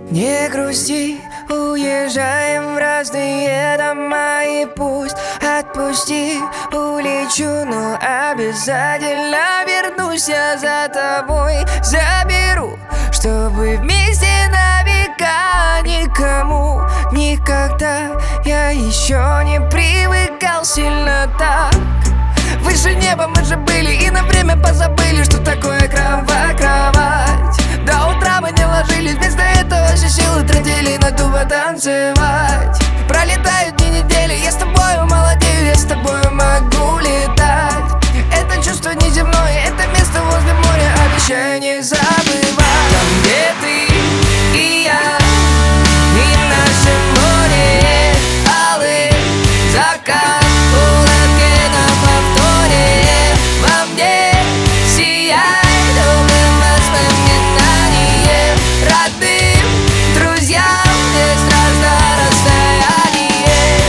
Не грусти, уезжаем в разные дома. И пусть отпусти, улечу, но обязательно вернусь я за тобой. Заберу, чтобы вместе на века. Никому, никогда я еще не привыкал сильно так. Выше неба мы же были и на время позабыли, что такое кровать. До утра мы не ложились, вместо этого все силы тратили на то потанцевать. Пролетают дни, недели, я с тобою молодею, я с тобою могу летать. Это чувство неземное, это место возле моря, обещаю не забывать. Там, где ты и я, и наше море, алый закат, улыбки на повторе. Во мне сияет добрым воспоминанием, родным друзьям не страшно расстояние.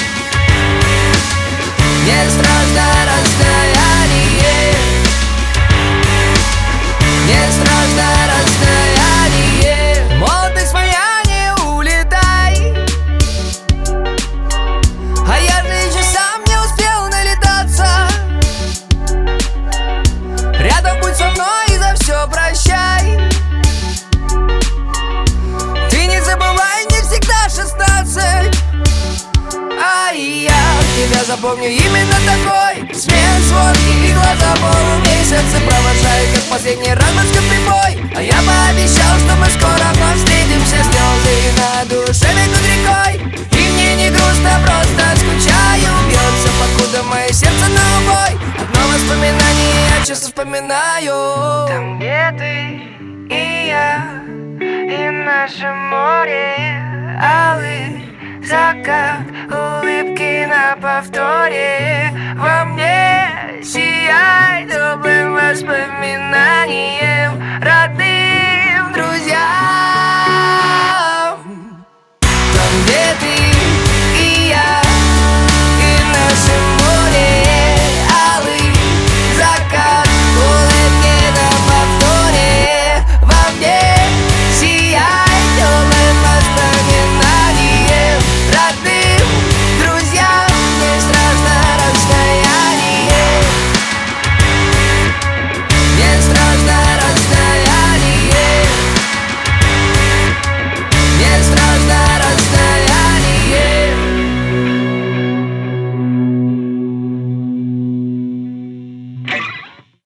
Не страшно расстояние. Не страшно расстояние. Молодость моя, не улетай, а я же еще сам не успел налетаться. Рядом будь со мной и за все прощай. Ты не забывай, не всегда 16. А я тебя запомню именно такой. Смех, звонки и глаза полумесяца провожают, как последний раз морской прибой. А я пообещал, что мы скоро вновь встретимся. Слезы на душе бегут рекой, и мне не грустно, просто скучаю. Бьется, покуда мое сердце на убой. Одно воспоминание я часто вспоминаю. Там, где ты и я, и наше море, алый закат, улыбки на повторе. Во мне сияй добрым воспоминанием, родным друзьям.